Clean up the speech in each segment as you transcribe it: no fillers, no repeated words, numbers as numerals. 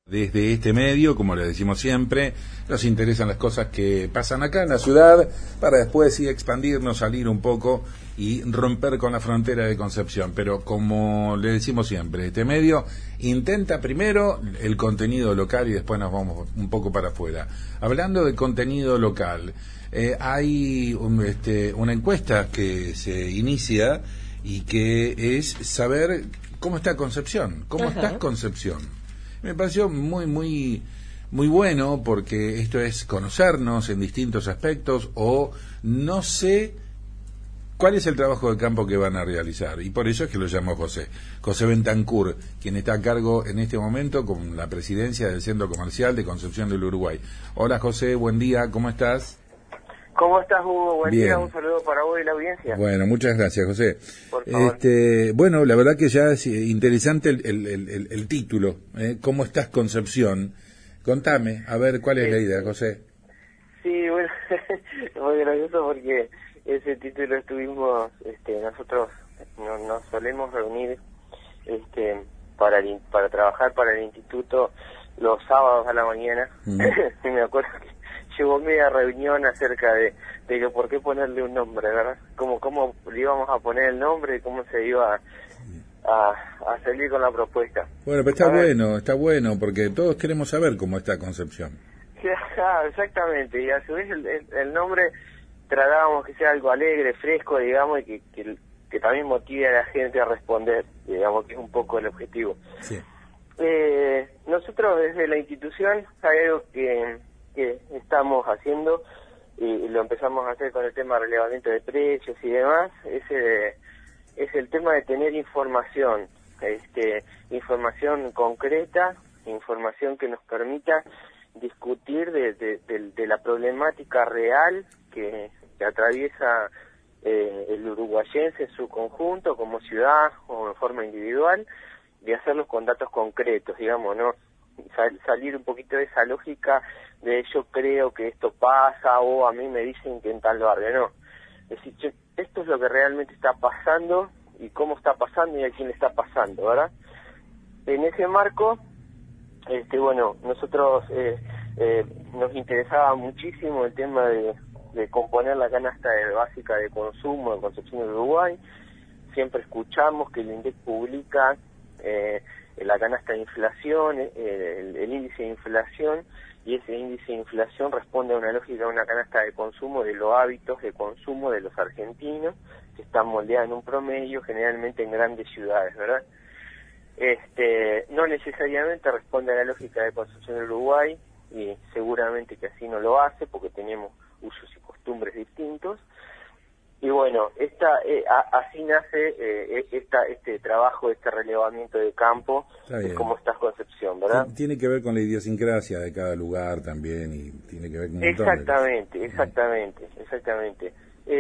Desde este medio, como le decimos siempre, nos interesan las cosas que pasan acá en la ciudad para después sí expandirnos, salir un poco y romper con la frontera de Concepción. Pero como le decimos siempre, este medio intenta primero el contenido local y después nos vamos un poco para afuera. Hablando de contenido local, hay una encuesta que se inicia y que es saber cómo está Concepción, cómo está Concepción. Me pareció muy bueno porque esto es conocernos en distintos aspectos o no sé cuál es el trabajo de campo que van a realizar y por eso es que lo llamo José Bentancur, quien está a cargo en este momento con la presidencia del Centro Comercial de Concepción del Uruguay. Hola José, buen día, ¿cómo estás? ¿Cómo estás, Hugo? Buen Bien. día, un saludo para vos y la audiencia. Bueno, muchas gracias, José. Por favor. Bueno, la verdad que ya es interesante el título, ¿Cómo estás, Concepción? Contame, a ver, ¿cuál es la idea, José? Sí, bueno, muy gracioso porque ese título estuvimos, nosotros nos solemos reunir para trabajar para el instituto los sábados a la mañana. Y me acuerdo que llevó media reunión acerca de que por qué ponerle un nombre, ¿verdad? Cómo le íbamos a poner el nombre y cómo se iba a salir con la propuesta. Bueno, pero está bueno, porque todos queremos saber cómo está Concepción. Sí, exactamente, y a su vez el nombre tratábamos que sea algo alegre, fresco, digamos, y que también motive a la gente a responder, digamos, que es un poco el objetivo. Sí. Nosotros desde la institución hay algo que estamos haciendo y lo empezamos a hacer con el tema de relevamiento de precios y demás, es el tema de tener información, información concreta, información que nos permita discutir de la problemática real que atraviesa el uruguayense en su conjunto, como ciudad o en forma individual, de hacerlos con datos concretos, digamos, ¿no? Salir un poquito de esa lógica de yo creo que esto pasa o a mí me dicen que en tal barrio, no. Es decir, esto es lo que realmente está pasando y cómo está pasando y a quién le está pasando, ¿verdad? En ese marco, nosotros nos interesaba muchísimo el tema de componer la canasta básica de consumo de Concepción del Uruguay. Siempre escuchamos que el INDEC publica la canasta de inflación, el índice de inflación, y ese índice de inflación responde a una lógica de una canasta de consumo de los hábitos de consumo de los argentinos, que están moldeadas en un promedio, generalmente en grandes ciudades, ¿verdad? No necesariamente responde a la lógica de Concepción del Uruguay, y seguramente que así no lo hace, porque tenemos usos y costumbres distintos. Y bueno, así nace este trabajo, este relevamiento de campo de cómo está Concepción, ¿verdad? Tiene que ver con la idiosincrasia de cada lugar también y tiene que ver con un montón Exactamente.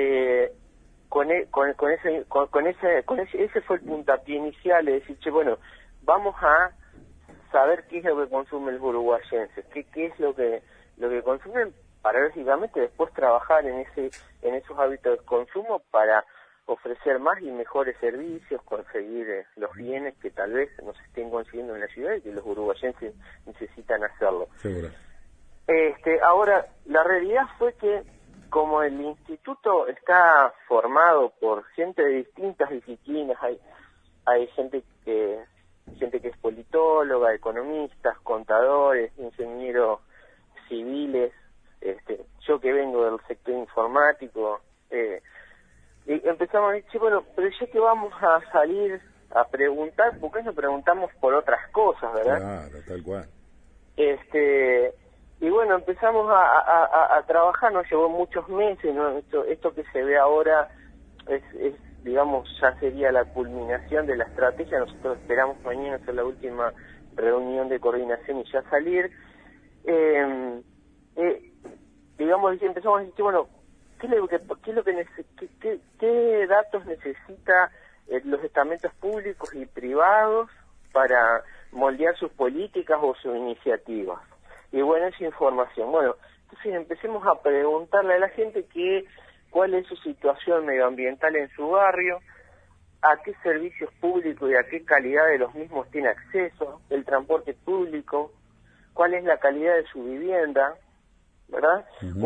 Ese fue el puntapié inicial, es decir, vamos a saber qué es lo que consumen los uruguayenses, qué es lo que consumen, para básicamente después trabajar en esos hábitos de consumo para ofrecer más y mejores servicios, conseguir los bienes que tal vez no se estén consiguiendo en la ciudad y que los uruguayenses necesitan hacerlo. Seguro. Ahora, la realidad fue que como el instituto está formado por gente de distintas disciplinas, hay gente que es politóloga, economistas, contadores, ingenieros civiles, yo que vengo del sector informático, y empezamos a decir, pero ya que vamos a salir a preguntar, ¿por qué no preguntamos por otras cosas, verdad? Claro, tal cual. Y bueno, empezamos a trabajar, nos llevó muchos meses, ¿no? Esto que se ve ahora es digamos, ya sería la culminación de la estrategia. Nosotros esperamos mañana hacer la última reunión de coordinación y ya salir. Empezamos a decir, ¿qué datos necesita los estamentos públicos y privados para moldear sus políticas o sus iniciativas? Y bueno, esa información. Bueno, entonces empecemos a preguntarle a la gente cuál es su situación medioambiental en su barrio, a qué servicios públicos y a qué calidad de los mismos tiene acceso, el transporte público, cuál es la calidad de su vivienda, ¿verdad? Uh-huh.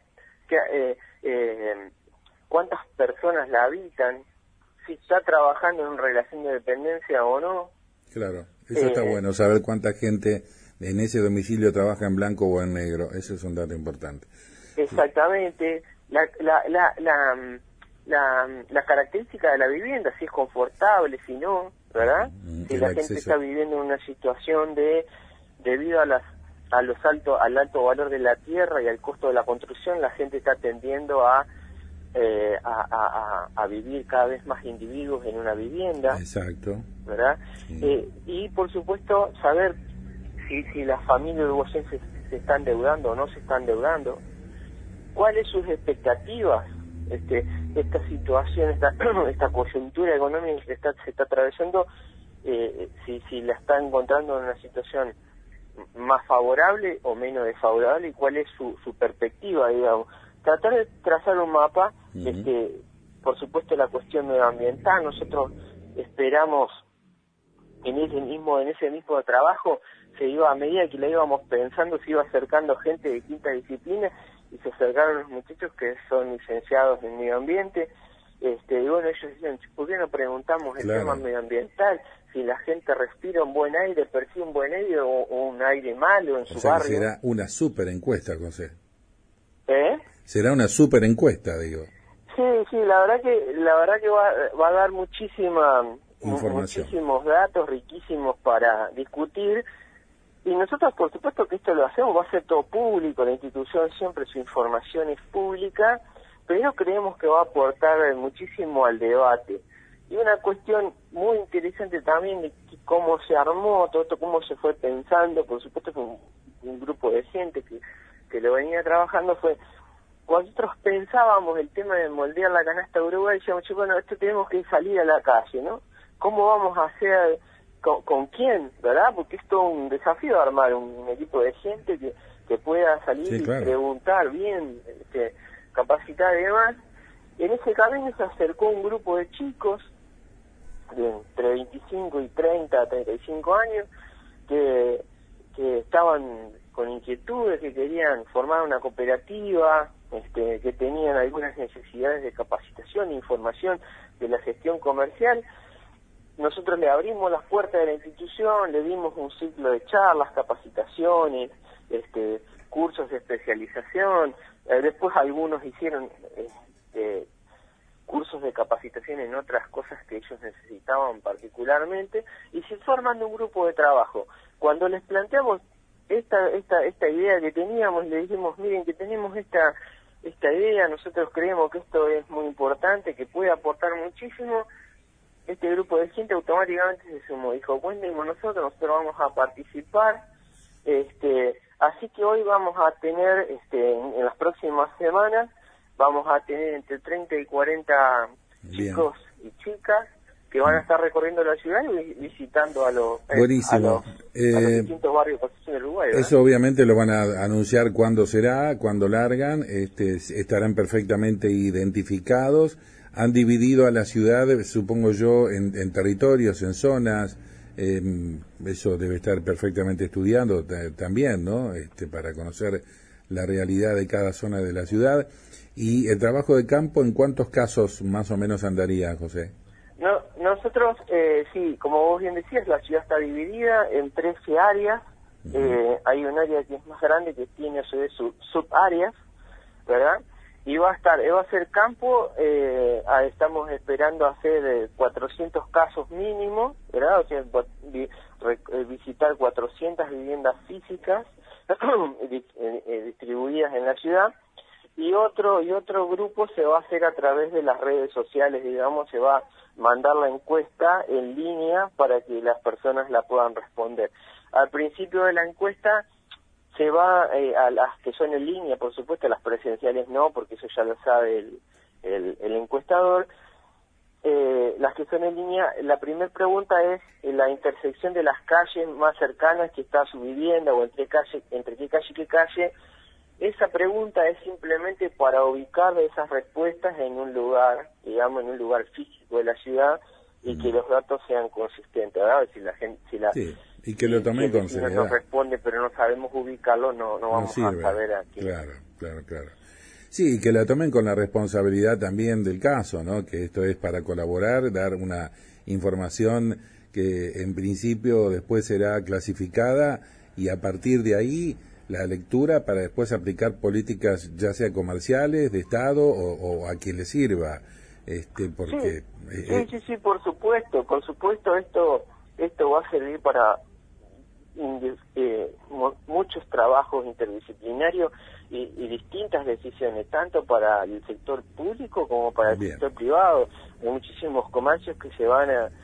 ¿Cuántas personas la habitan? Si está trabajando en relación de dependencia o no. Claro, eso está bueno, saber cuánta gente en ese domicilio trabaja en blanco o en negro, eso es un dato importante. Exactamente, la característica de la vivienda, si es confortable, si no, ¿verdad? Si la gente está viviendo en una situación debido al alto valor de la tierra y al costo de la construcción, la gente está tendiendo a vivir cada vez más individuos en una vivienda. Exacto. ¿Verdad? Sí. Y por supuesto saber si las familias uruguayenses se están endeudando o no se están endeudando, cuáles sus expectativas, esta situación, esta coyuntura económica que se está atravesando, si la está encontrando en una situación más favorable o menos desfavorable, y cuál es su perspectiva, digamos. Tratar de trazar un mapa, por supuesto la cuestión medioambiental. Nosotros esperamos en ese mismo trabajo, a medida que la íbamos pensando, se iba acercando gente de distintas disciplinas, y se acercaron los muchachos que son licenciados en medio ambiente, y bueno, ellos decían, ¿por qué no preguntamos el tema medioambiental? Si la gente respira un buen aire, percibe un buen aire o un aire malo en su barrio. Será una súper encuesta, José. Será una súper encuesta, digo. Sí, la verdad que va a dar muchísimos datos riquísimos para discutir, y nosotros por supuesto que esto lo hacemos, va a ser todo público, la institución siempre su información es pública, pero creemos que va a aportar muchísimo al debate. Y una cuestión muy interesante también de cómo se armó todo esto, cómo se fue pensando, por supuesto que un grupo de gente que lo venía trabajando, fue cuando nosotros pensábamos el tema de moldear la canasta de Uruguay, decíamos, bueno, esto tenemos que salir a la calle, ¿no? ¿Cómo vamos a hacer, con quién, verdad? Porque es todo un desafío armar un equipo de gente que pueda salir y preguntar bien, capacitar y demás. En ese camino se acercó un grupo de chicos de entre 25 y 35 años que estaban con inquietudes, que querían formar una cooperativa, que tenían algunas necesidades de capacitación e información de la gestión comercial. Nosotros le abrimos las puertas de la institución, le dimos un ciclo de charlas, capacitaciones, cursos de especialización. Después algunos hicieron cursos de capacitación en otras cosas que ellos necesitaban particularmente, y se fue armando un grupo de trabajo. Cuando les planteamos esta idea que teníamos, le dijimos, miren que tenemos esta idea, nosotros creemos que esto es muy importante, que puede aportar muchísimo. Este grupo de gente automáticamente se sumó, dijo, cuenten con nosotros vamos a participar. Así que hoy vamos a tener, en las próximas semanas, vamos a tener entre 30 y 40 chicos y chicas que van a estar recorriendo la ciudad y visitando a los distintos barrios del Uruguay, ¿verdad? Eso obviamente lo van a anunciar cuándo será, cuándo largan, estarán perfectamente identificados. Han dividido a la ciudad, supongo yo, en territorios, en zonas. Eso debe estar perfectamente estudiado también, ¿no? Para conocer la realidad de cada zona de la ciudad. ¿Y el trabajo de campo en cuántos casos más o menos andaría, José? No, nosotros, sí, como vos bien decías, la ciudad está dividida en 13 áreas. Hay un área que es más grande, que tiene a su vez subáreas, ¿verdad? Y va a ser campo. Estamos esperando hacer 400 casos mínimo, ¿verdad? O sea, visitar 400 viviendas físicas distribuidas en la ciudad. Y otro grupo se va a hacer a través de las redes sociales, digamos, se va a mandar la encuesta en línea para que las personas la puedan responder. Al principio de la encuesta se va a las que son en línea, por supuesto, las presenciales no, porque eso ya lo sabe el encuestador. Las que son en línea, la primera pregunta es la intersección de las calles más cercanas que está a su vivienda, o entre qué calle y qué calle. Esa pregunta es simplemente para ubicar esas respuestas en un lugar, digamos, en un lugar físico de la ciudad, y que los datos sean consistentes, ¿verdad? Y que lo tomen con si no seriedad. nos responde pero no sabemos ubicarlo, no vamos a saber a quién. Claro. Sí, que la tomen con la responsabilidad también del caso, ¿no? Que esto es para colaborar, dar una información que en principio después será clasificada y a partir de ahí la lectura para después aplicar políticas ya sea comerciales, de Estado o a quien le sirva, porque... Sí, por supuesto esto va a servir para muchos trabajos interdisciplinarios y distintas decisiones, tanto para el sector público como para el sector privado. Hay muchísimos comercios que se van a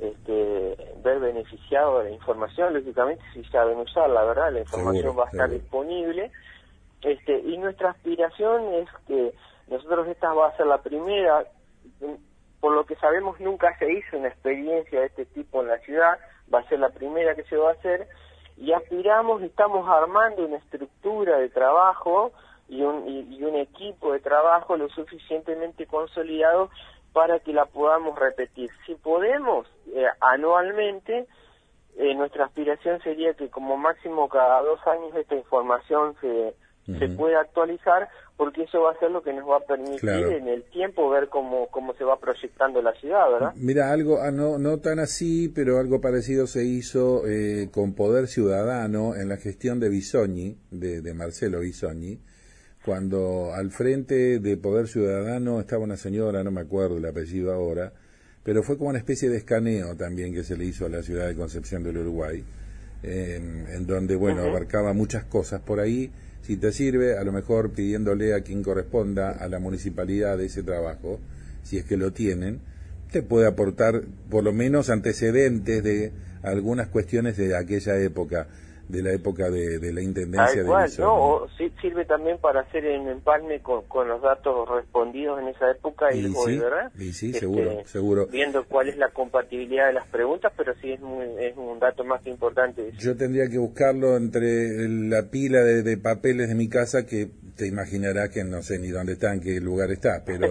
ver beneficiados de la información, lógicamente si saben usarla, ¿verdad? La información va a estar disponible, y nuestra aspiración es que nosotros esta va a ser la primera, por lo que sabemos nunca se hizo una experiencia de este tipo en la ciudad, va a ser la primera que se va a hacer, y estamos armando una estructura de trabajo y un equipo de trabajo lo suficientemente consolidado para que la podamos repetir. Si podemos, anualmente, nuestra aspiración sería que como máximo cada 2 años esta información se pueda actualizar, porque eso va a ser lo que nos va a permitir en el tiempo ver cómo se va proyectando la ciudad, ¿verdad? Mira, algo no tan así, pero algo parecido se hizo con Poder Ciudadano en la gestión de Bisogni, de Marcelo Bisogni, cuando al frente de Poder Ciudadano estaba una señora, no me acuerdo el apellido ahora, pero fue como una especie de escaneo también que se le hizo a la ciudad de Concepción del Uruguay, en donde, abarcaba muchas cosas por ahí. Si te sirve, a lo mejor pidiéndole a quien corresponda a la municipalidad de ese trabajo, si es que lo tienen, te puede aportar por lo menos antecedentes de algunas cuestiones de aquella época, de la época de la intendencia de Bisogni. O sirve también para hacer un empalme con los datos respondidos en esa época y hoy, ¿verdad? Y sí, seguro. Viendo cuál es la compatibilidad de las preguntas, pero sí es un dato más importante. Yo tendría que buscarlo entre la pila de papeles de mi casa, que te imaginarás que no sé ni dónde está, en qué lugar está, pero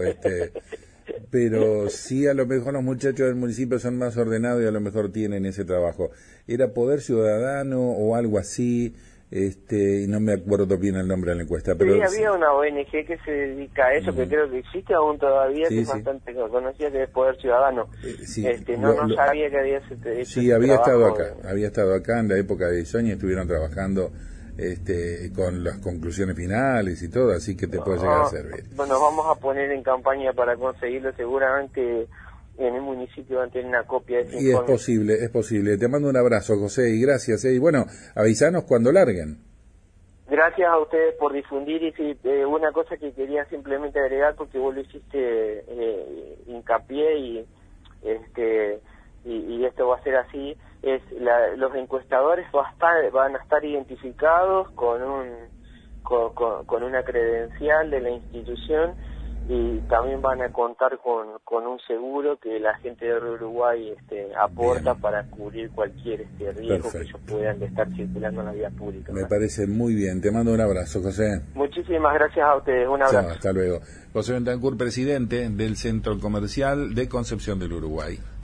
pero sí, a lo mejor los muchachos del municipio son más ordenados y a lo mejor tienen ese trabajo. Era Poder Ciudadano o algo así, y no me acuerdo bien el nombre de la encuesta. Pero sí, había una ONG que se dedica a eso, que creo que existe aún todavía, que es bastante conocida, que es Poder Ciudadano. No sabía que había ese sí, había estado acá en la época de Bisogni, estuvieron trabajando con las conclusiones finales y todo, así que te puede llegar a servir. Bueno, vamos a poner en campaña para conseguirlo, seguramente en el municipio van a tener una copia de ese informe. Es posible. Te mando un abrazo, José, y gracias. Y bueno, avísanos cuando larguen. Gracias a ustedes por difundir, y una cosa que quería simplemente agregar, porque vos lo hiciste hincapié y esto va a ser así, los encuestadores van a estar identificados con una credencial de la institución, y también van a contar con un seguro que la gente de Uruguay aporta para cubrir cualquier riesgo que ellos puedan de estar circulando en la vía pública. Me parece muy bien. Te mando un abrazo, José. Muchísimas gracias a ustedes. Un abrazo. Chao, hasta luego. José Bentancur, presidente del Centro Comercial de Concepción del Uruguay.